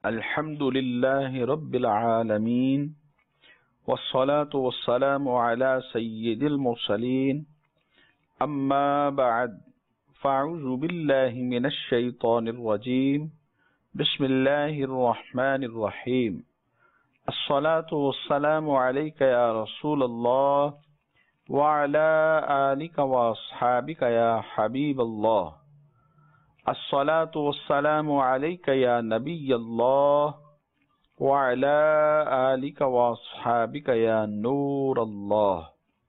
الحمد لله رب العالمين والصلاة والسلام على سيد المرسلين أما بعد فأعوذ بالله من الشيطان الرجيم بسم الله الرحمن الرحيم الصلاة والسلام عليك يا رسول الله وعلى آلك وأصحابك يا حبيب الله الصلاة والسلام عليك يا نبي الله وعلى آلك وأصحابك يا نور الله۔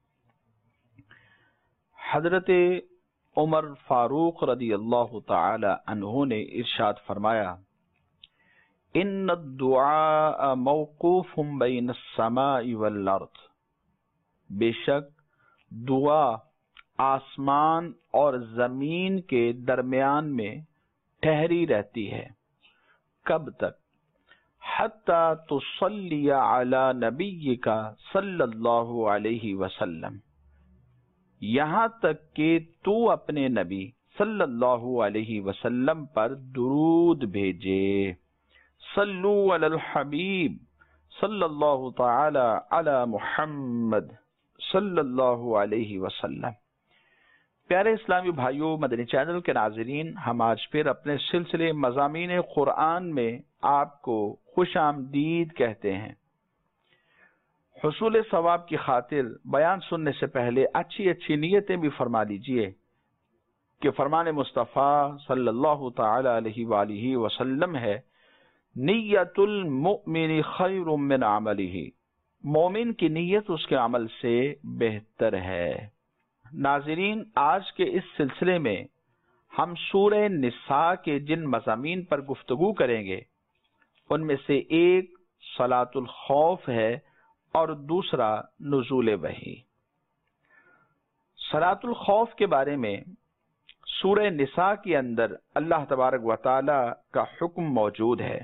حضرت عمر فاروق رضی اللہ تعالی عنہ نے ارشاد فرمایا، ان الدعاء موقوف بین السماء والارض، بے شک دعا آسمان اور زمین کے درمیان میں ٹھہری رہتی ہے۔ کب تک؟ حتی تصلی علی نبیک صلی اللہ علیہ وسلم، یہاں تک کہ تو اپنے نبی صلی اللہ علیہ وسلم پر درود بھیجے۔ صلو علی الحبیب صلی اللہ تعالی علی محمد صلی اللہ علیہ وسلم۔ پیارے اسلامی بھائیوں، مدنی چینل کے ناظرین، ہم آج پھر اپنے سلسلے مضامین قرآن میں آپ کو خوش آمدید کہتے ہیں۔ حصول ثواب کی خاطر بیان سننے سے پہلے اچھی اچھی نیتیں بھی فرما لیجئے کہ فرمان مصطفیٰ صلی اللہ تعالی علیہ وآلہ وسلم ہے، نیت المؤمن خیر من عملہ، مومن کی نیت اس کے عمل سے بہتر ہے۔ ناظرین، آج کے اس سلسلے میں ہم سورہ نساء کے جن مضامین پر گفتگو کریں گے ان میں سے ایک صلاۃ الخوف ہے اور دوسرا نزول وحی۔ صلاۃ الخوف کے بارے میں سورہ نساء کے اندر اللہ تبارک و تعالی کا حکم موجود ہے۔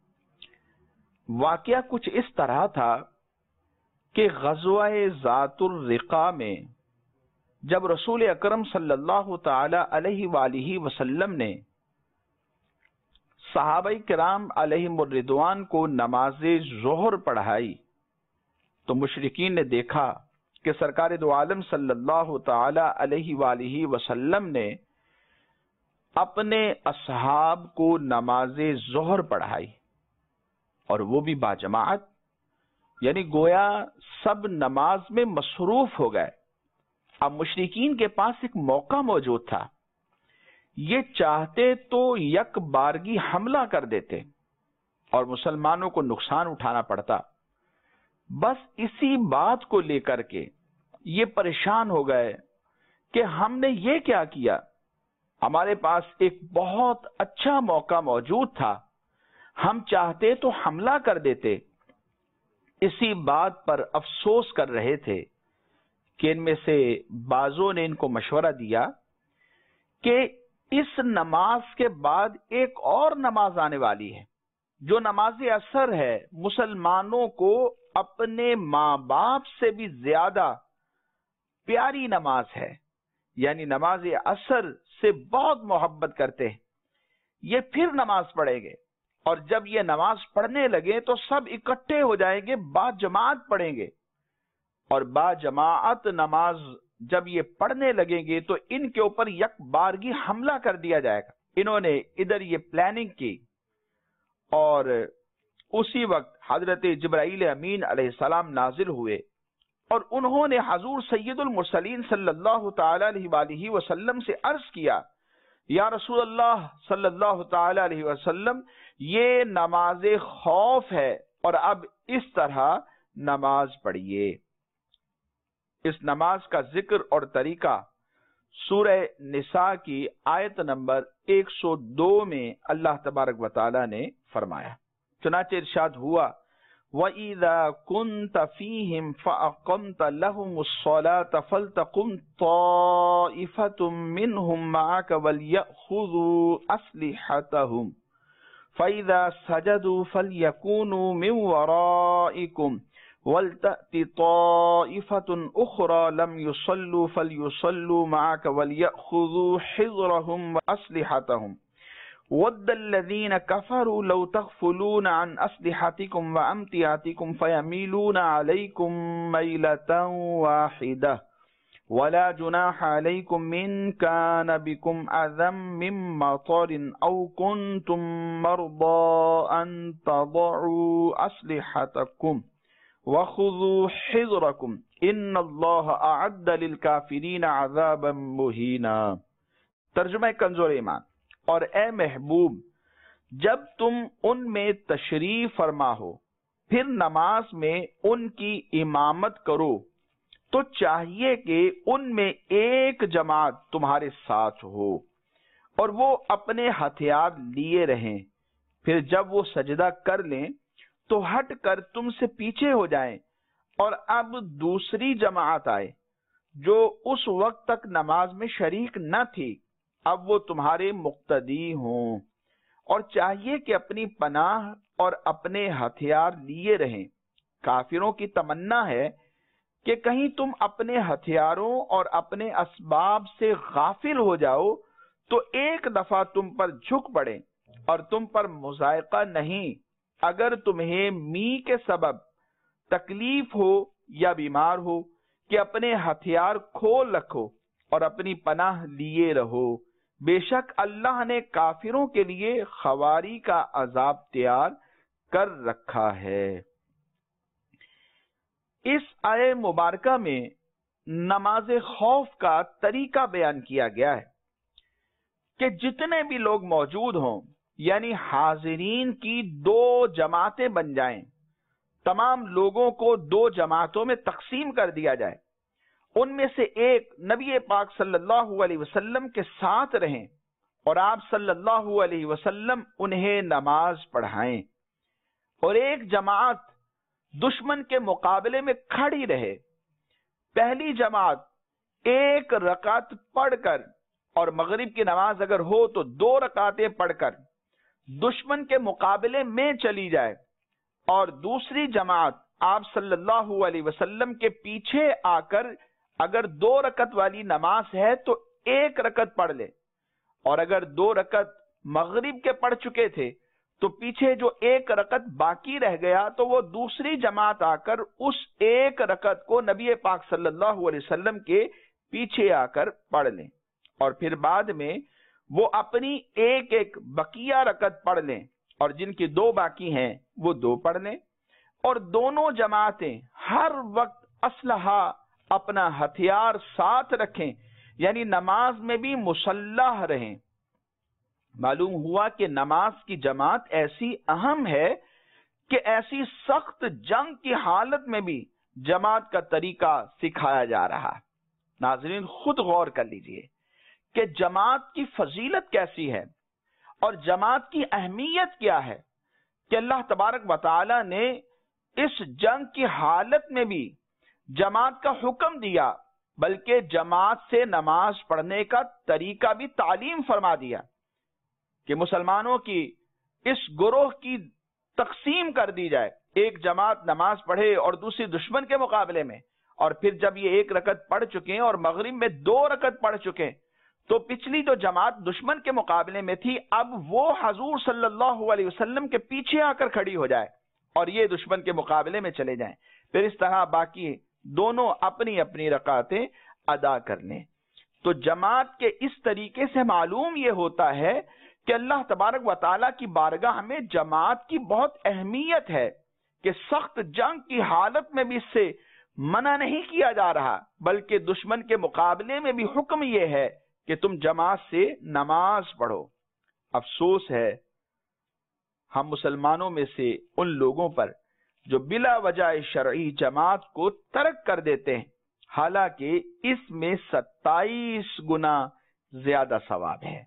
واقعہ کچھ اس طرح تھا کہ غزوہ ذات الرقاع میں جب رسول اکرم صلی اللہ تعالی علیہ وآلہ وسلم نے صحابہ کرام علیہم الرضوان کو نماز ظہر پڑھائی تو مشرکین نے دیکھا کہ سرکار دو عالم صلی اللہ تعالی علیہ وآلہ وسلم نے اپنے اصحاب کو نماز ظہر پڑھائی، اور وہ بھی باجماعت، یعنی گویا سب نماز میں مصروف ہو گئے۔ اب مشرکین کے پاس ایک موقع موجود تھا، یہ چاہتے تو یک بارگی حملہ کر دیتے اور مسلمانوں کو نقصان اٹھانا پڑتا۔ بس اسی بات کو لے کر کے یہ پریشان ہو گئے کہ ہم نے یہ کیا کیا، ہمارے پاس ایک بہت اچھا موقع موجود تھا، ہم چاہتے تو حملہ کر دیتے۔ اسی بات پر افسوس کر رہے تھے کہ ان میں سے بعضوں نے ان کو مشورہ دیا کہ اس نماز کے بعد ایک اور نماز آنے والی ہے جو نماز عصر ہے، مسلمانوں کو اپنے ماں باپ سے بھی زیادہ پیاری نماز ہے، یعنی نماز عصر سے بہت محبت کرتے ہیں۔ یہ پھر نماز پڑھیں گے، اور جب یہ نماز پڑھنے لگے تو سب اکٹھے ہو جائیں گے، با جماعت پڑھیں گے، اور با جماعت نماز جب یہ پڑھنے لگیں گے تو ان کے اوپر یک بارگی حملہ کر دیا جائے گا۔ انہوں نے ادھر یہ پلاننگ کی، اور اسی وقت حضرت جبرائیل امین علیہ السلام نازل ہوئے اور انہوں نے حضور سید المرسلین صلی اللہ تعالی علیہ وآلہ وسلم سے عرض کیا، یا رسول اللہ صلی اللہ تعالی علیہ وسلم، یہ نماز خوف ہے اور اب اس طرح نماز پڑھیے۔ اس نماز کا ذکر اور طریقہ سورہ نساء کی آیت نمبر 102 میں اللہ تبارک و تعالی نے فرمایا۔ چنانچہ ارشاد ہوا، وَإِذَا كُنْتَ فِيهِمْ فَأَقَمْتَ لَهُمُ الصَّلَاةَ فَلْتَقُمْ طَائِفَةٌ مِّنْهُمْ مَعَكَ وَلْيَأْخُذُوا أَسْلِحَتَهُمْ فَإِذَا سَجَدُوا فَلْيَكُونُوا مِنْ وَرَائِكُمْ وَلْتَأْتِ طَائِفَةٌ أُخْرَى لَمْ يُصَلُّوا فَلْيُصَلُّوا مَعَكَ وَلْيَأْخُذُوا حِذْرَهُمْ وَأَسْلِحَتَهُمْ وَدَّ الَّذِينَ كَفَرُوا لَوْ تَغْفُلُونَ عَنْ أَسْلِحَتِكُمْ وَأَمْتِعَتِكُمْ فَيَمِيلُونَ عَلَيْكُمْ مَيْلَةً وَاحِدَةً وَلَا جُنَاحَ عَلَيْكُمْ إِنْ كَانَ بِكُمْ أَذًى مِّن مَّطَرٍ أَوْ كُنتُم مَّرْضَىٰ أَن تَضَعُوا أَسْلِحَتَكُمْ وَخُذُوا حِذْرَكُمْ إِنَّ اللَّهَ أَعَدَّ لِلْكَافِرِينَ عَذَابًا مُّهِينًا۔ ترجمہ کنزول ایمان۔ اور اے محبوب، جب تم ان میں تشریف فرما ہو پھر نماز میں ان کی امامت کرو تو چاہیے کہ ان میں ایک جماعت تمہارے ساتھ ہو اور وہ اپنے ہتھیار لیے رہیں، پھر جب وہ سجدہ کر لیں تو ہٹ کر تم سے پیچھے ہو جائیں، اور اب دوسری جماعت آئے جو اس وقت تک نماز میں شریک نہ تھی، اب وہ تمہارے مقتدی ہوں، اور چاہیے کہ اپنی پناہ اور اپنے ہتھیار لیے رہیں۔ کافروں کی تمنا ہے کہ کہیں تم اپنے ہتھیاروں اور اپنے اسباب سے غافل ہو جاؤ تو ایک دفعہ تم پر جھک پڑے اور تم پر مضائقہ نہیں اگر تمہیں می کے سبب تکلیف ہو یا بیمار ہو کہ اپنے ہتھیار کھول رکھو اور اپنی پناہ لیے رہو، بے شک اللہ نے کافروں کے لیے خواری کا عذاب تیار کر رکھا ہے۔ اس آیہ مبارکہ میں نماز خوف کا طریقہ بیان کیا گیا ہے کہ جتنے بھی لوگ موجود ہوں، یعنی حاضرین کی دو جماعتیں بن جائیں، تمام لوگوں کو دو جماعتوں میں تقسیم کر دیا جائے، ان میں سے ایک نبی پاک صلی اللہ علیہ وسلم کے ساتھ رہیں اور آپ صلی اللہ علیہ وسلم انہیں نماز پڑھائیں، اور ایک جماعت دشمن کے مقابلے میں کھڑی رہے۔ پہلی جماعت ایک رکعت پڑھ کر، اور مغرب کی نماز اگر ہو تو 2 رکعتیں پڑھ کر دشمن کے مقابلے میں چلی جائے، اور دوسری جماعت آپ صلی اللہ علیہ وسلم کے پیچھے آ کر اگر 2 رکعت والی نماز ہے تو 1 رکعت پڑھ لے، اور اگر 2 رکعت مغرب کے پڑھ چکے تھے تو پیچھے جو 1 رکعت باقی رہ گیا تو وہ دوسری جماعت آ کر اس 1 رکعت کو نبی پاک صلی اللہ علیہ وسلم کے پیچھے آ کر پڑھ لیں، اور پھر بعد میں وہ اپنی ایک بقیہ رکعت پڑھ لیں، اور جن کی 2 باقی ہیں وہ 2 پڑھ لیں، اور دونوں جماعتیں ہر وقت اسلحہ اپنا ہتھیار ساتھ رکھیں، یعنی نماز میں بھی مسلح رہیں۔ معلوم ہوا کہ نماز کی جماعت ایسی اہم ہے کہ ایسی سخت جنگ کی حالت میں بھی جماعت کا طریقہ سکھایا جا رہا ہے۔ ناظرین خود غور کر لیجئے کہ جماعت کی فضیلت کیسی ہے اور جماعت کی اہمیت کیا ہے کہ اللہ تبارک و تعالی نے اس جنگ کی حالت میں بھی جماعت کا حکم دیا، بلکہ جماعت سے نماز پڑھنے کا طریقہ بھی تعلیم فرما دیا کہ مسلمانوں کی اس گروہ کی تقسیم کر دی جائے، ایک جماعت نماز پڑھے اور دوسری دشمن کے مقابلے میں، اور پھر جب یہ 1 رکعت پڑھ چکے ہیں اور مغرب میں 2 رکعت پڑھ چکے تو پچھلی جو جماعت دشمن کے مقابلے میں تھی اب وہ حضور صلی اللہ علیہ وسلم کے پیچھے آ کر کھڑی ہو جائے اور یہ دشمن کے مقابلے میں چلے جائیں، پھر اس طرح باقی دونوں اپنی اپنی رکعتیں ادا کر لیں۔ تو جماعت کے اس طریقے سے معلوم یہ ہوتا ہے کہ اللہ تبارک و تعالیٰ کی بارگاہ میں جماعت کی بہت اہمیت ہے کہ سخت جنگ کی حالت میں بھی اس سے منع نہیں کیا جا رہا، بلکہ دشمن کے مقابلے میں بھی حکم یہ ہے کہ تم جماعت سے نماز پڑھو۔ افسوس ہے ہم مسلمانوں میں سے ان لوگوں پر جو بلا وجہ شرعی جماعت کو ترک کر دیتے ہیں، حالانکہ اس میں 27 گنا زیادہ ثواب ہے۔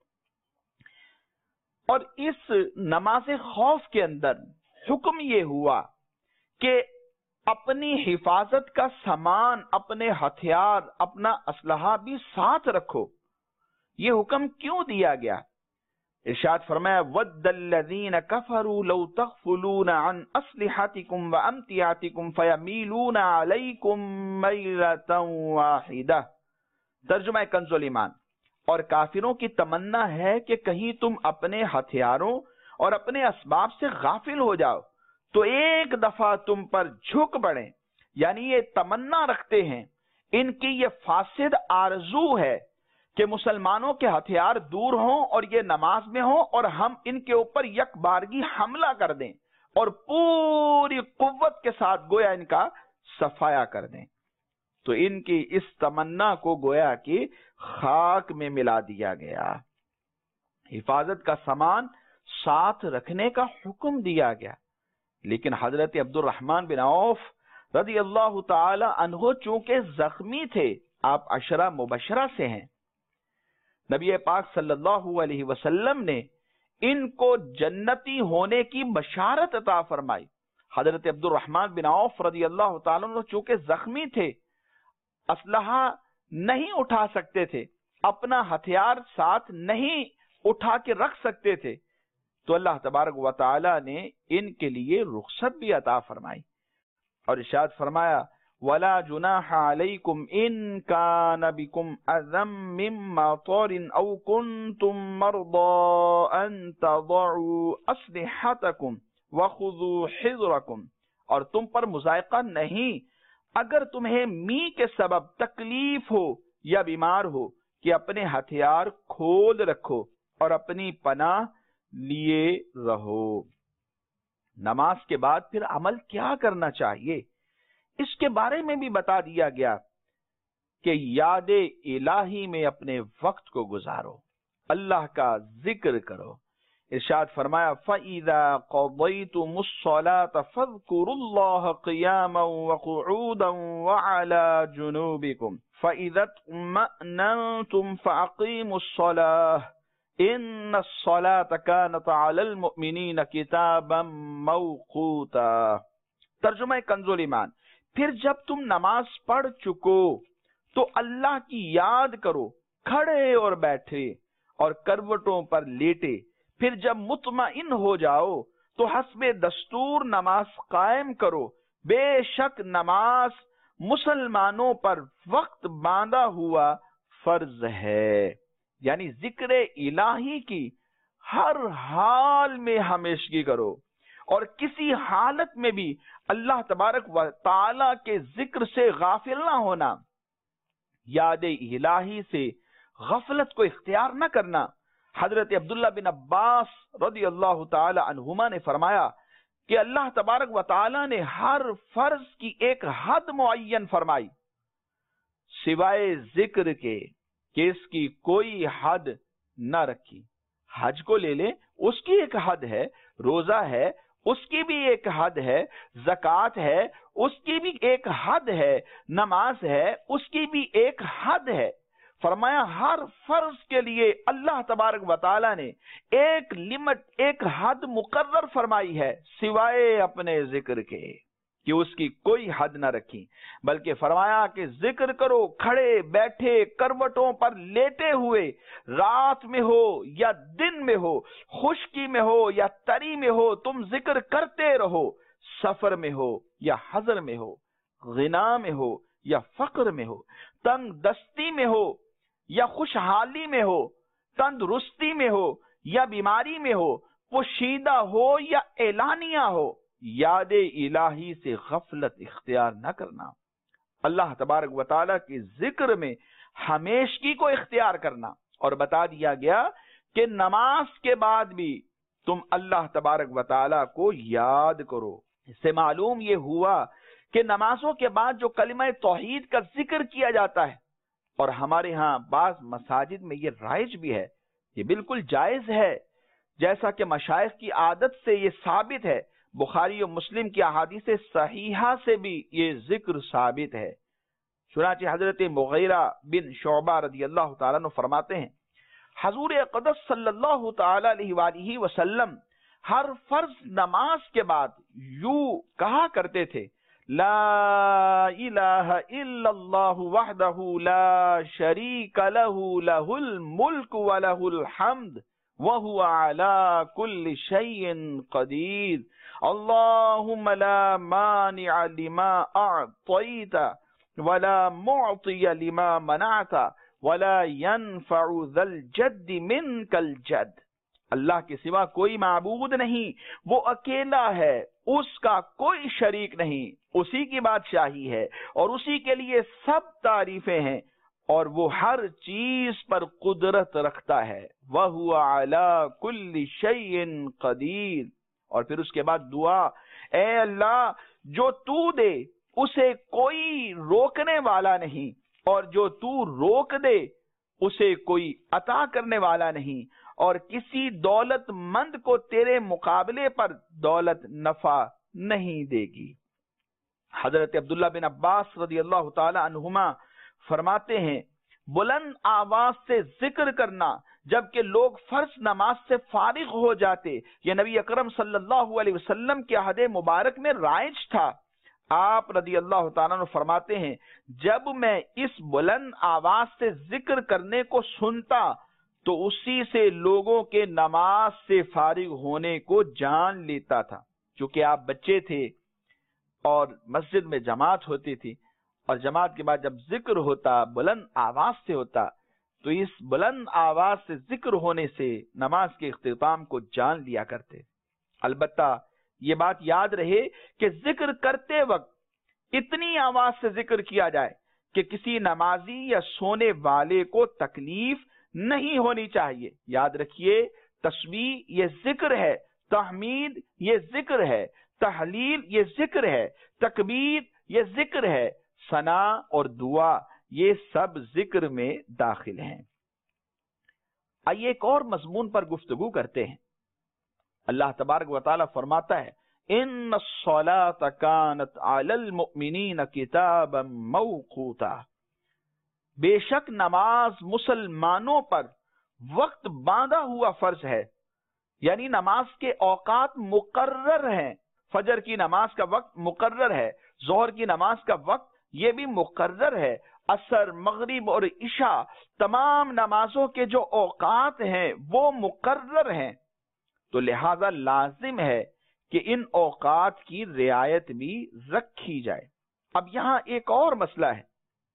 اور اس نماز خوف کے اندر حکم یہ ہوا کہ اپنی حفاظت کا سامان، اپنے ہتھیار، اپنا اسلحہ بھی ساتھ رکھو۔ یہ حکم کیوں دیا گیا؟ ارشاد فرمایا وَدَّ الَّذِينَ كَفَرُوا لَوْ تَغْفُلُونَ عَنْ أَسْلِحَتِكُمْ وَأَمْتِعَتِكُمْ فَيَمِيلُونَ عَلَيْكُمْ مَيْلَةً وَاحِدَةً۔ ترجمہ کنز ایمان۔ اور کافروں کی تمنا ہے کہ کہیں تم اپنے ہتھیاروں اور اپنے اسباب سے غافل ہو جاؤ تو ایک دفعہ تم پر جھک پڑیں. یعنی یہ تمنا رکھتے ہیں، ان کی یہ فاسد آرزو ہے کہ مسلمانوں کے ہتھیار دور ہوں اور یہ نماز میں ہوں اور ہم ان کے اوپر یک بارگی حملہ کر دیں اور پوری قوت کے ساتھ گویا ان کا صفایا کر دیں. تو ان کی اس تمنا کو گویا کہ خاک میں ملا دیا گیا. حفاظت کا سامان ساتھ رکھنے کا حکم دیا گیا، لیکن حضرت عبد الرحمن بن عوف رضی اللہ تعالی عنہ چونکہ زخمی تھے، آپ عشرہ مبشرہ سے ہیں، نبی پاک صلی اللہ علیہ وسلم نے ان کو جنتی ہونے کی بشارت عطا فرمائی. حضرت عبد الرحمن بن عوف رضی اللہ تعالیٰ عنہ چونکہ زخمی تھے، اسلحہ نہیں اٹھا سکتے تھے، اپنا ہتھیار ساتھ نہیں اٹھا کے رکھ سکتے تھے، تو اللہ تبارک و تعالی نے ان کے لیے رخصت بھی عطا فرمائی اور ارشاد فرمایا وَلَا جُنَاحَ عَلَيْكُمْ إِن كَانَ بِكُمْ أَذًى مِّن مَّطَرٍ أَوْ كُنتُم مَّرْضَىٰ أَن تَضَعُوا أَسْلِحَتَكُمْ وَخُذُوا حِذْرَكُمْ، اور تم پر مضائقہ نہیں اگر تمہیں می کے سبب تکلیف ہو یا بیمار ہو کہ اپنے ہتھیار کھول رکھو اور اپنی پناہ لیے رہو. نماز کے بعد پھر عمل کیا کرنا چاہیے، اس کے بارے میں بھی بتا دیا گیا کہ یاد الہی میں اپنے وقت کو گزارو، اللہ کا ذکر کرو. ارشاد فرمایا فَإِذَا قَضَيْتُمُ الصَّلَاةَ فَاذْكُرُوا اللَّهَ قِيَامًا وَقُعُودًا وَعَلَى جُنُوبِكُمْ فَإِذَا اطْمَأْنَنْتُمْ فَأَقِيمُوا الصَّلَاةَ إِنَّ الصَّلَاةَ كَانَتْ عَلَى الْمُؤْمِنِينَ كِتَابًا مَوْقُوتًا. ترجمہ کنز ایمان، پھر جب تم نماز پڑھ چکو تو اللہ کی یاد کرو کھڑے اور بیٹھے اور کروٹوں پر لیٹے. پھر جب مطمئن ہو جاؤ تو حسب دستور نماز قائم کرو. بے شک نماز مسلمانوں پر وقت باندھا ہوا فرض ہے. یعنی ذکر الہی کی ہر حال میں ہمیشگی کرو اور کسی حالت میں بھی اللہ تبارک و تعالی کے ذکر سے غافل نہ ہونا. یاد الہی سے غفلت کو اختیار نہ کرنا. حضرت عبداللہ بن عباس رضی اللہ تعالی عنہما نے فرمایا کہ اللہ تبارک و تعالی نے ہر فرض کی ایک حد معین فرمائی سوائے ذکر کے کہ اس کی کوئی حد نہ رکھی. حج کو لے لیں، اس کی ایک حد ہے، روزہ ہے اس کی بھی ایک حد ہے، زکوٰۃ ہے اس کی بھی ایک حد ہے، نماز ہے اس کی بھی ایک حد ہے. فرمایا ہر فرض کے لیے اللہ تبارک و تعالی نے ایک لمٹ، ایک حد مقرر فرمائی ہے سوائے اپنے ذکر کے کہ اس کی کوئی حد نہ رکھی، بلکہ فرمایا کہ ذکر کرو کھڑے بیٹھے کروٹوں پر لیٹے ہوئے، رات میں ہو یا دن میں ہو، خشکی میں ہو یا تری میں ہو، تم ذکر کرتے رہو. سفر میں ہو یا حضر میں ہو، غنا میں ہو یا فقر میں ہو، تنگ دستی میں ہو یا خوشحالی میں ہو، تندرستی میں ہو یا بیماری میں ہو، پوشیدہ ہو یا اعلانیہ ہو، یاد الہی سے غفلت اختیار نہ کرنا. اللہ تبارک و تعالیٰ کے ذکر میں ہمیشگی کو اختیار کرنا. اور بتا دیا گیا کہ نماز کے بعد بھی تم اللہ تبارک و تعالیٰ کو یاد کرو. اس سے معلوم یہ ہوا کہ نمازوں کے بعد جو کلمہ توحید کا ذکر کیا جاتا ہے، اور ہمارے ہاں بعض مساجد میں یہ رائج بھی ہے، یہ بالکل جائز ہے، جیسا کہ مشائخ کی عادت سے یہ ثابت ہے. بخاری و مسلم کی احادیث صحیحہ سے بھی یہ ذکر ثابت ہے. چنانچہ حضرت مغیرہ بن شعبہ رضی اللہ تعالیٰ عنہ فرماتے ہیں حضور اقدس صلی اللہ تعالی علیہ وآلہ وسلم ہر فرض نماز کے بعد یوں کہا کرتے تھے لا الہ الا اللہ وحدہ لا شریک لہ لہ الملک ولہ الحمد وہو علی کل شیء قدیر اللہم لا مانع لما اعطیت ولا معطی لما منعت وَلَا يَنْفَعُ ذَا الْجَدِّ مِنْكَ الْجَدِّ، اللہ کے سوا کوئی معبود نہیں، وہ اکیلا ہے، اس کا کوئی شریک نہیں، اسی کی بادشاہی ہے اور اسی کے لیے سب تعریفیں ہیں، اور وہ ہر چیز پر قدرت رکھتا ہے، وَهُوَ عَلَى كُلِّ شَيْءٍ قَدِيرٌ۔ اور پھر اس کے بعد دعا، اے اللہ جو تو دے اسے کوئی روکنے والا نہیں، اور جو تو روک دے اسے کوئی عطا کرنے والا نہیں، اور کسی دولت مند کو تیرے مقابلے پر دولت نفع نہیں دے گی۔ حضرت عبداللہ بن عباس رضی اللہ تعالی عنہما فرماتے ہیں، بلند آواز سے ذکر کرنا جبکہ لوگ فرض نماز سے فارغ ہو جاتے، یہ نبی اکرم صلی اللہ علیہ وسلم کے عہد مبارک میں رائج تھا۔ آپ رضی اللہ تعالیٰ عنہ فرماتے ہیں، جب میں اس بلند آواز سے ذکر کرنے کو سنتا تو اسی سے لوگوں کے نماز سے فارغ ہونے کو جان لیتا تھا۔ چونکہ آپ بچے تھے اور مسجد میں جماعت ہوتی تھی، اور جماعت کے بعد جب ذکر ہوتا بلند آواز سے ہوتا، تو اس بلند آواز سے ذکر ہونے سے نماز کے اختتام کو جان لیا کرتے۔ البتہ یہ بات یاد رہے کہ ذکر کرتے وقت اتنی آواز سے ذکر کیا جائے کہ کسی نمازی یا سونے والے کو تکلیف نہیں ہونی چاہیے۔ یاد رکھیے، تسبیح یہ ذکر ہے، تحمید یہ ذکر ہے، تحلیل یہ ذکر ہے، تکبیر یہ ذکر ہے، ثنا اور دعا یہ سب ذکر میں داخل ہیں۔ آئیے ایک اور مضمون پر گفتگو کرتے ہیں۔ اللہ تبارک و تعالی فرماتا ہے، ان الصلاۃ کانت علی المؤمنین کتابا موقوتا، بے شک نماز مسلمانوں پر وقت باندھا ہوا فرض ہے، یعنی نماز کے اوقات مقرر ہیں۔ فجر کی نماز کا وقت مقرر ہے، ظہر کی نماز کا وقت یہ بھی مقرر ہے، عصر، مغرب اور عشاء تمام نمازوں کے جو اوقات ہیں وہ مقرر ہیں، تو لہذا لازم ہے کہ ان اوقات کی رعایت بھی رکھی جائے۔ اب یہاں ایک اور مسئلہ ہے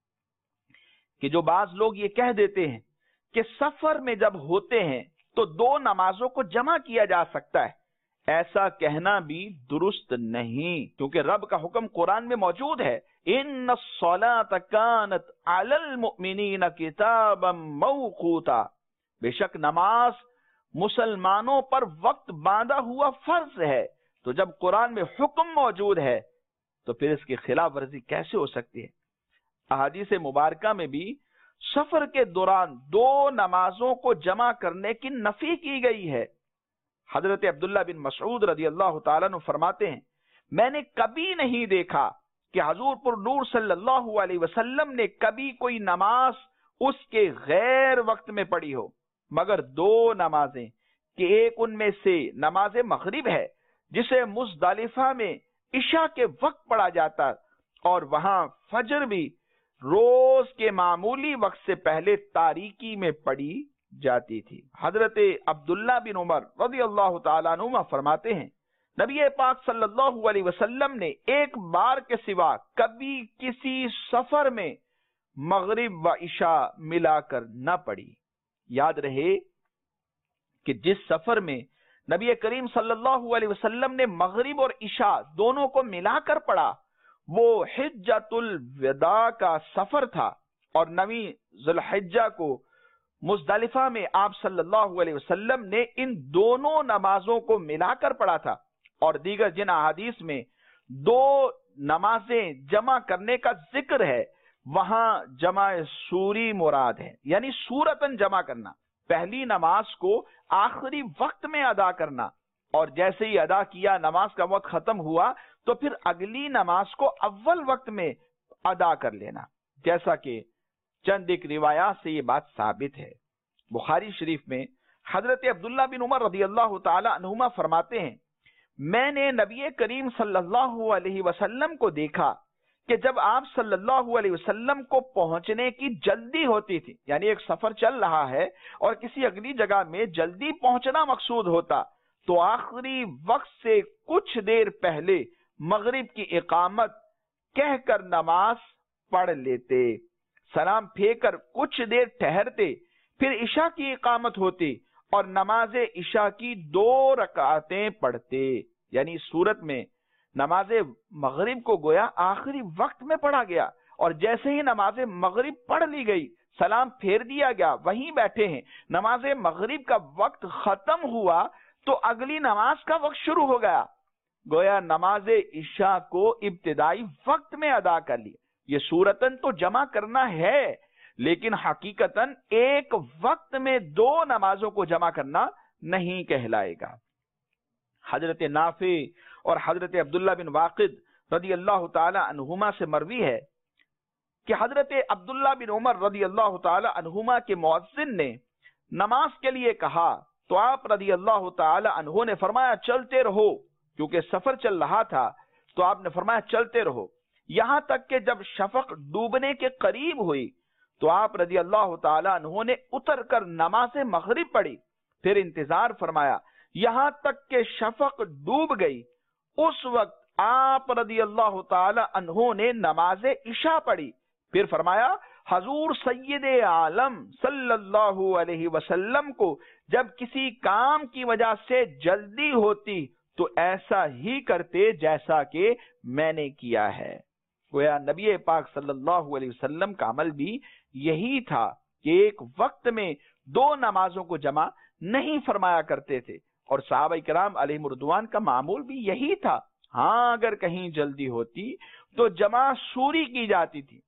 کہ جو بعض لوگ یہ کہہ دیتے ہیں کہ سفر میں جب ہوتے ہیں تو دو نمازوں کو جمع کیا جا سکتا ہے۔ ایسا کہنا بھی درست نہیں، کیونکہ رب کا حکم قرآن میں موجود ہے، ان الصلاۃ کانت علی المؤمنین کتابا موقوتا، بے شک نماز مسلمانوں پر وقت باندھا ہوا فرض ہے۔ تو جب قرآن میں حکم موجود ہے تو پھر اس کی خلاف ورزی کیسے ہو سکتی ہے؟ احادیث مبارکہ میں بھی سفر کے دوران دو نمازوں کو جمع کرنے کی نفی کی گئی ہے۔ حضرت عبداللہ بن مسعود رضی اللہ تعالیٰ عنہ فرماتے ہیں، میں نے کبھی نہیں دیکھا کہ حضور پر نور صلی اللہ علیہ وسلم نے کبھی کوئی نماز اس کے غیر وقت میں پڑھی ہو مگر دو نمازیں، کہ ایک ان میں سے نماز مغرب ہے جسے مزدلفہ میں عشاء کے وقت پڑھا جاتا، اور وہاں فجر بھی روز کے معمولی وقت سے پہلے تاریکی میں پڑھی جاتی تھی۔ حضرت عبداللہ بن عمر رضی اللہ تعالیٰ عنہما فرماتے ہیں، نبی پاک صلی اللہ علیہ وسلم نے ایک بار کے سوا کبھی کسی سفر میں مغرب و عشاء ملا کر نہ پڑھی۔ یاد رہے کہ جس سفر میں نبی کریم صلی اللہ علیہ وسلم نے مغرب اور عشاء دونوں کو ملا کر پڑھا وہ حجۃ الوداع کا سفر تھا، اور 9 ذی الحجہ کو مزدلفہ میں آپ صلی اللہ علیہ وسلم نے ان دونوں نمازوں کو ملا کر پڑھا تھا، اور دیگر جن احادیث میں دو نمازیں جمع کرنے کا ذکر ہے وہاں جمع سوری مراد ہے، یعنی سورتن جمع کرنا، پہلی نماز کو آخری وقت میں ادا کرنا، اور جیسے ہی ادا کیا نماز کا وقت ختم ہوا تو پھر اگلی نماز کو اول وقت میں ادا کر لینا، جیسا کہ چند ایک روایات سے یہ بات ثابت ہے۔ بخاری شریف میں حضرت عبداللہ بن عمر رضی اللہ تعالی عنہما فرماتے ہیں، میں نے نبی کریم صلی اللہ علیہ وسلم کو دیکھا کہ جب آپ صلی اللہ علیہ وسلم کو پہنچنے کی جلدی ہوتی تھی، یعنی ایک سفر چل رہا ہے اور کسی اگلی جگہ میں جلدی پہنچنا مقصود ہوتا، تو آخری وقت سے کچھ دیر پہلے مغرب کی اقامت کہہ کر نماز پڑھ لیتے، سلام پھیر کر کچھ دیر ٹھہرتے، پھر عشاء کی اقامت ہوتی اور نماز عشاء کی 2 رکعتیں پڑھتے. یعنی اس صورت میں نماز مغرب کو گویا آخری وقت میں پڑھا گیا، اور جیسے ہی نماز مغرب پڑھ لی گئی، سلام پھیر دیا گیا، وہیں بیٹھے ہیں، نماز مغرب کا وقت ختم ہوا تو اگلی نماز کا وقت شروع ہو گیا. گویا نماز عشاء کو ابتدائی وقت میں ادا کر لی. یہ صورتاً تو جمع کرنا ہے، لیکن حقیقتاً ایک وقت میں 2 نمازوں کو جمع کرنا نہیں کہلائے گا. حضرت نافع اور حضرت عبداللہ بن واقد رضی اللہ تعالی عنہما سے مروی ہے کہ حضرت عبداللہ بن عمر رضی اللہ تعالی عنہما کے مؤذن نے نماز کے لیے کہا تو آپ رضی اللہ تعالی عنہ نے فرمایا چلتے رہو، کیونکہ سفر چل رہا تھا تو آپ نے فرمایا چلتے رہو، یہاں تک کہ جب شفق ڈوبنے کے قریب ہوئی تو آپ رضی اللہ تعالی عنہ نے اتر کر نماز مغرب پڑھی، پھر انتظار فرمایا یہاں تک کہ شفق ڈوب گئی. اس وقت آپ رضی اللہ تعالی عنہ نے نماز عشاء پڑھی، پھر فرمایا حضور سید عالم صلی اللہ علیہ وسلم کو جب کسی کام کی وجہ سے جلدی ہوتی تو ایسا ہی کرتے جیسا کہ میں نے کیا ہے. گویا نبی پاک صلی اللہ علیہ وسلم کا عمل بھی یہی تھا کہ ایک وقت میں 2 نمازوں کو جمع نہیں فرمایا کرتے تھے، اور صحابہ کرام علیہ رضوان کا معمول بھی یہی تھا. ہاں اگر کہیں جلدی ہوتی تو جمع سوری کی جاتی تھی،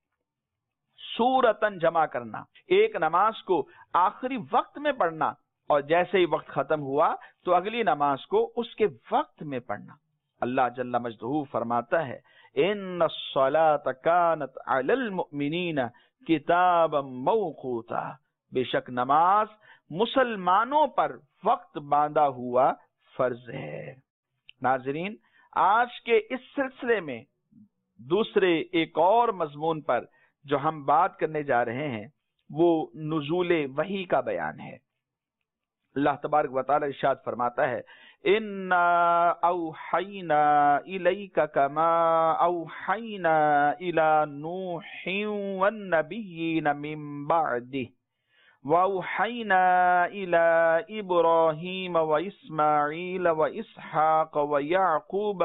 سورتن جمع کرنا، ایک نماز کو آخری وقت میں پڑھنا اور جیسے ہی وقت ختم ہوا تو اگلی نماز کو اس کے وقت میں پڑھنا. اللہ جل مجدہ فرماتا ہے ان الصلاۃ کانت علی المؤمنین کتابا موقوتا، بے شک نماز مسلمانوں پر وقت باندھا ہوا فرض ہے. ناظرین، آج کے اس سلسلے میں دوسرے ایک اور مضمون پر جو ہم بات کرنے جا رہے ہیں وہ نزول وحی کا بیان ہے. اللہ تبارک و تعالی ارشاد فرماتا ہے اِنَّا أَوْحَيْنَا إِلَيْكَ كَمَا أَوْحَيْنَا إِلَى نُوحٍ وَالنَّبِيِّينَ مِن بَعْدِهِ وَأَوْحَيْنَا إِلَى إِبْرَاهِيمَ وَإِسْمَاعِيلَ وَإِسْحَاقَ وَيَعْقُوبَ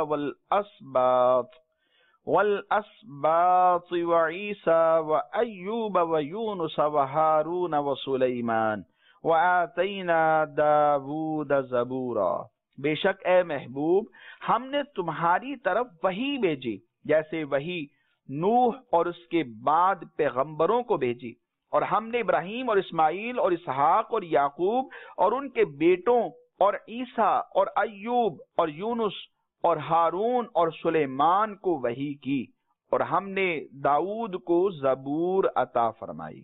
وَالْأَسْبَاطِ وَعِيسَى وَأَيُّوبَ وَيُونُسَ وَهَارُونَ وَسُلَيْمَانَ وَآتَيْنَا دَاوُودَ زَبُورًا. بے شک اے محبوب ہم نے تمہاری طرف وحی بھیجی جیسے وحی نوح اور اس کے بعد پیغمبروں کو بھیجی، اور ہم نے ابراہیم اور اسماعیل اور اسحاق اور یعقوب اور ان کے بیٹوں اور عیسیٰ اور ایوب اور یونس اور ہارون اور سلیمان کو وحی کی، اور ہم نے داؤد کو زبور عطا فرمائی.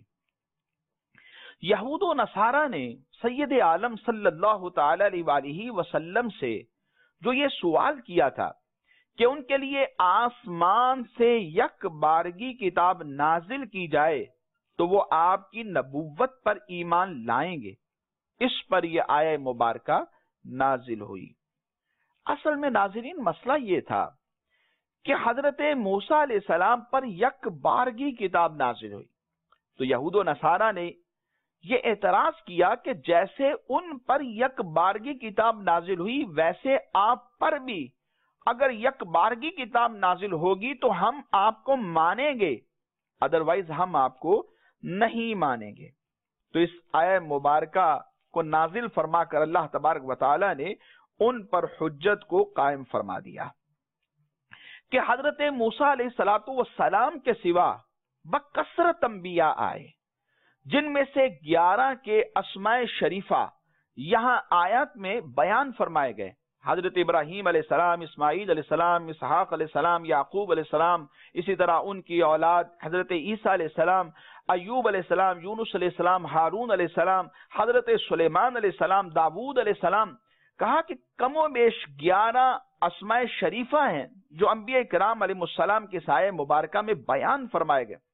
یہود و نصارہ نے سید عالم صلی اللہ تعالی علیہ وآلہ وسلم سے جو یہ سوال کیا تھا کہ ان کے لیے آسمان سے یک بارگی کتاب نازل کی جائے تو وہ آپ کی نبوت پر ایمان لائیں گے، اس پر یہ آیہ مبارکہ نازل ہوئی. اصل میں ناظرین مسئلہ یہ تھا کہ حضرت موسیٰ علیہ السلام پر یک بارگی کتاب نازل ہوئی تو یہود و نصارہ نے یہ اعتراض کیا کہ جیسے ان پر یک بارگی کتاب نازل ہوئی ویسے آپ پر بھی اگر یک بارگی کتاب نازل ہوگی تو ہم آپ کو مانیں گے، ادروائز ہم آپ کو نہیں مانیں گے. تو اس آیہ مبارکہ کو نازل فرما کر اللہ تبارک و تعالی نے ان پر حجت کو قائم فرما دیا کہ حضرت موسیٰ علیہ السلام کے سوا بکثرت انبیاء آئے، جن میں سے 11 کے اسماء شریفہ یہاں آیات میں بیان فرمائے گئے. حضرت ابراہیم علیہ السلام، اسماعیل علیہ السلام، اسحاق علیہ السلام، یعقوب علیہ السلام، اسی طرح ان کی اولاد حضرت عیسیٰ علیہ السلام، ایوب علیہ السلام، یونس علیہ السلام، ہارون علیہ السلام، حضرت سلیمان علیہ السلام، داود علیہ السلام. کہا کہ کم و بیش 11 اسماء شریفہ ہیں جو انبیاء کرام علیہ السلام کے سایہ مبارکہ میں بیان فرمائے گئے.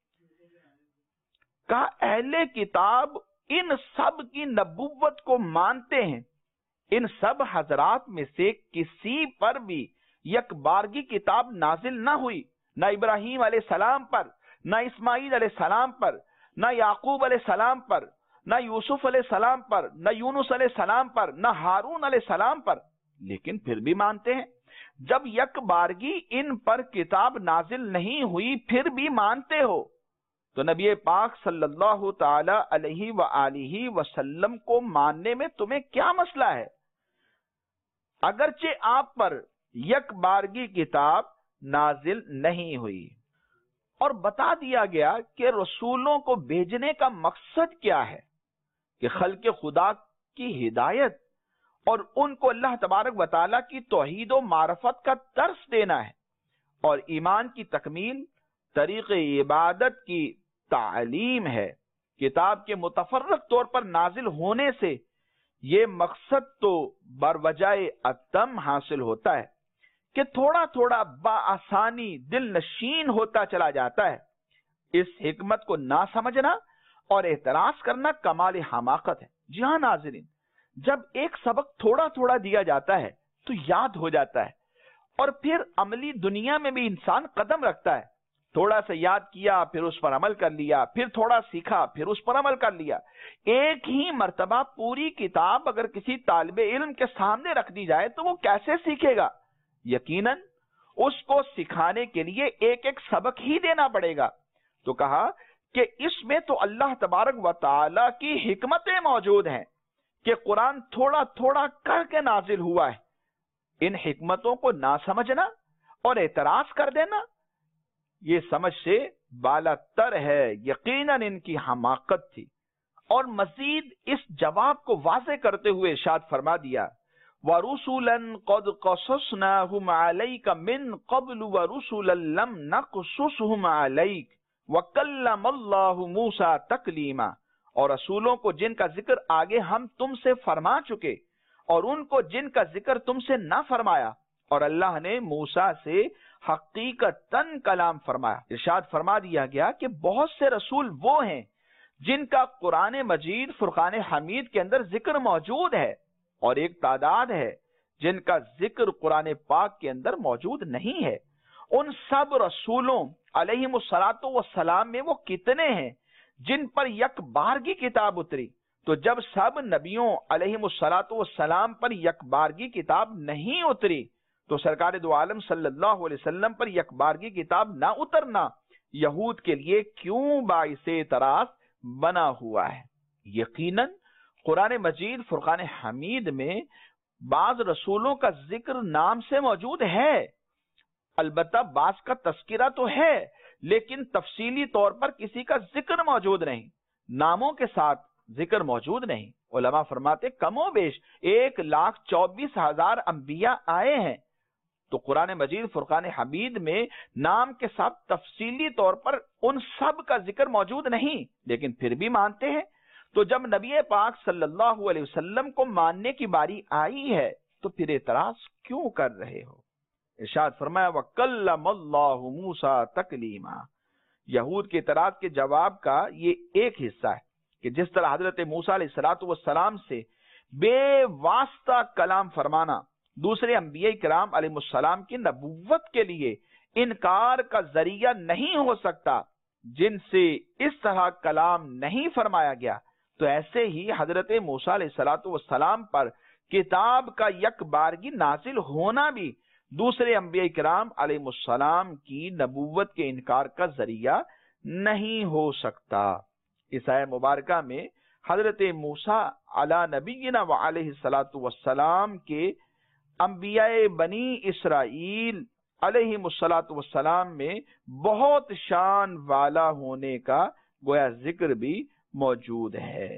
کہا اہل کتاب ان سب کی نبوت کو مانتے ہیں، ان سب حضرات میں سے کسی پر بھی یک بارگی کتاب نازل نہ ہوئی، نہ ابراہیم علیہ السلام پر، نہ اسماعیل علیہ السلام پر، نہ یعقوب علیہ السلام پر، نہ یوسف علیہ السلام پر، نہ یونس علیہ السلام پر، نہ ہارون علیہ السلام پر، لیکن پھر بھی مانتے ہیں۔ جب یک بارگی ان پر کتاب نازل نہیں ہوئی پھر بھی مانتے ہو، تو نبی پاک صلی اللہ تعالی علیہ وآلہ وسلم کو ماننے میں تمہیں کیا مسئلہ ہے؟ اگرچہ آپ پر یک بارگی کتاب نازل نہیں ہوئی، اور بتا دیا گیا کہ رسولوں کو بھیجنے کا مقصد کیا ہے، کہ خلق خدا کی ہدایت اور ان کو اللہ تبارک و تعالیٰ کی توحید و معرفت کا درس دینا ہے، اور ایمان کی تکمیل، طریق عبادت کی تعلیم ہے۔ کتاب کے متفرق طور پر نازل ہونے سے یہ مقصد تو بروجائے اتم حاصل ہوتا ہے کہ تھوڑا تھوڑا بآسانی دل نشین ہوتا چلا جاتا ہے۔ اس حکمت کو نہ سمجھنا اور اعتراض کرنا کمال حماقت ہے۔ جی ہاں ناظرین، جب ایک سبق تھوڑا تھوڑا دیا جاتا ہے تو یاد ہو جاتا ہے، اور پھر عملی دنیا میں بھی انسان قدم رکھتا ہے۔ تھوڑا سا یاد کیا، پھر اس پر عمل کر لیا، پھر تھوڑا سیکھا، پھر اس پر عمل کر لیا۔ ایک ہی مرتبہ پوری کتاب اگر کسی طالب علم کے سامنے رکھ دی جائے تو وہ کیسے سیکھے گا؟ یقیناً اس کو سکھانے کے لیے ایک ایک سبق ہی دینا پڑے گا۔ تو کہا کہ اس میں تو اللہ تبارک و تعالی کی حکمتیں موجود ہیں کہ قرآن تھوڑا تھوڑا کر کے نازل ہوا ہے۔ ان حکمتوں کو نہ سمجھنا اور اعتراض کر دینا یہ سمجھ سے بالا تر ہے، یقیناً ان کی حماقت تھی۔ اور مزید اس جواب کو واضح کرتے ہوئے ارشاد فرما دیا، وَرُسُلًا قَدْ قَصَصْنَاهُمْ عَلَيْكَ مِنْ قَبْلُ وَرُسُلًا لَمْ نَقْصُصْهُمْ عَلَيْكَ وَكَلَّمَ اللَّهُ مُوسَى تَكْلِيمًا، اور رسولوں کو جن کا ذکر آگے ہم تم سے فرما چکے اور ان کو جن کا ذکر تم سے نہ فرمایا، اور اللہ نے موسیٰ سے حقیقتاً کلام فرمایا۔ ارشاد فرما دیا گیا کہ بہت سے رسول وہ ہیں جن کا قرآن مجید فرقان حمید کے اندر ذکر موجود ہے، اور ایک تعداد ہے جن کا ذکر قرآن پاک کے اندر موجود نہیں ہے۔ ان سب رسولوں علیہم الصلاۃ والسلام میں وہ کتنے ہیں جن پر یک بارگی کتاب اتری؟ تو جب سب نبیوں علیہم الصلاۃ والسلام پر یک بارگی کتاب نہیں اتری تو سرکار دو عالم صلی اللہ علیہ وسلم پر یک بارگی کتاب نہ اترنا یہود کے لیے کیوں باعث اعتراض بنا ہوا ہے؟ یقیناً قرآن مجید فرقان حمید میں بعض رسولوں کا ذکر نام سے موجود ہے، البتہ بعض کا تذکرہ تو ہے لیکن تفصیلی طور پر کسی کا ذکر موجود نہیں، ناموں کے ساتھ ذکر موجود نہیں۔ علماء فرماتے کم و بیش 1,24,000 انبیاء آئے ہیں، تو قرآن مجید فرقان حمید میں نام کے ساتھ تفصیلی طور پر ان سب کا ذکر موجود نہیں، لیکن پھر بھی مانتے ہیں۔ تو جب نبی پاک صلی اللہ علیہ وسلم کو ماننے کی باری آئی ہے تو پھر اعتراض کیوں کر رہے ہو؟ ارشاد فرمایا وَكَلَّمَ اللَّهُ مُوسَى تَكْلِيمًا۔ یہود کے اعتراض کے جواب کا یہ ایک حصہ ہے کہ جس طرح حضرت موسیٰ علیہ السلام سے بے واسطہ کلام فرمانا دوسرے انبیاء کرام علیہ السلام کی نبوت کے لیے انکار کا ذریعہ نہیں ہو سکتا، جن سے اس طرح کلام نہیں فرمایا گیا، تو ایسے ہی حضرت موسیٰ علیہ السلام پر کتاب کا یک بارگی نازل ہونا بھی دوسرے انبیاء کرام علیہ السلام کی نبوت کے انکار کا ذریعہ نہیں ہو سکتا۔ اس آیہ مبارکہ میں حضرت موسیٰ علی نبینا وعلیہ السلام کے انبیاء بنی اسرائیل علیہم السلام میں بہت شان والا ہونے کا گویا ذکر بھی موجود ہے۔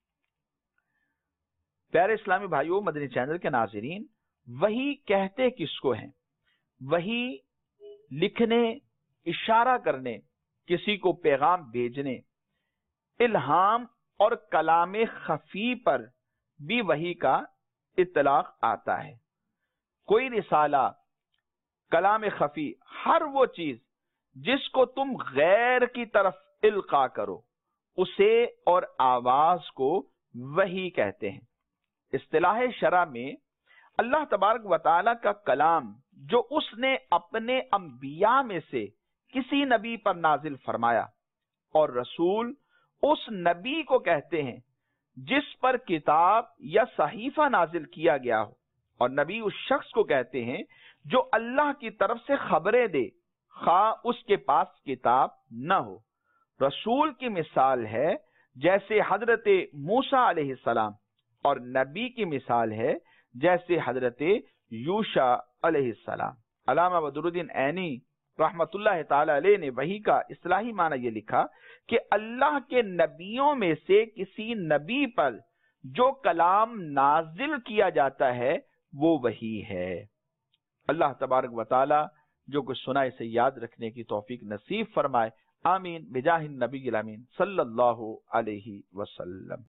پیارے اسلامی بھائیوں، مدنی چینل کے ناظرین، وہی کہتے کس کو ہیں؟ وہی لکھنے، اشارہ کرنے، کسی کو پیغام بھیجنے، الہام اور کلام خفی پر بھی وحی کا اطلاق آتا ہے۔ کوئی رسالہ، کلام خفی، ہر وہ چیز جس کو تم غیر کی طرف القاء کرو اسے اور آواز کو وحی کہتے ہیں۔ اصطلاح شرع میں اللہ تبارک و تعالی کا کلام جو اس نے اپنے انبیاء میں سے کسی نبی پر نازل فرمایا اور رسول اس نبی کو کہتے ہیں جس پر کتاب یا صحیفہ نازل کیا گیا ہو، اور نبی اس شخص کو کہتے ہیں جو اللہ کی طرف سے خبریں دے خواہ اس کے پاس کتاب نہ ہو۔ رسول کی مثال ہے جیسے حضرت موسیٰ علیہ السلام، اور نبی کی مثال ہے جیسے حضرت یوشع علیہ السلام۔ علامہ بدر الدین عینی رحمت اللہ تعالی علیہ نے وحی کا اصطلاحی معنی یہ لکھا کہ اللہ کے نبیوں میں سے کسی نبی پر جو کلام نازل کیا جاتا ہے وہ وحی ہے۔ اللہ تبارک و تعالی جو کچھ سنا اسے یاد رکھنے کی توفیق نصیب فرمائے، آمین بجاہ النبی الامین صلی اللہ علیہ وسلم۔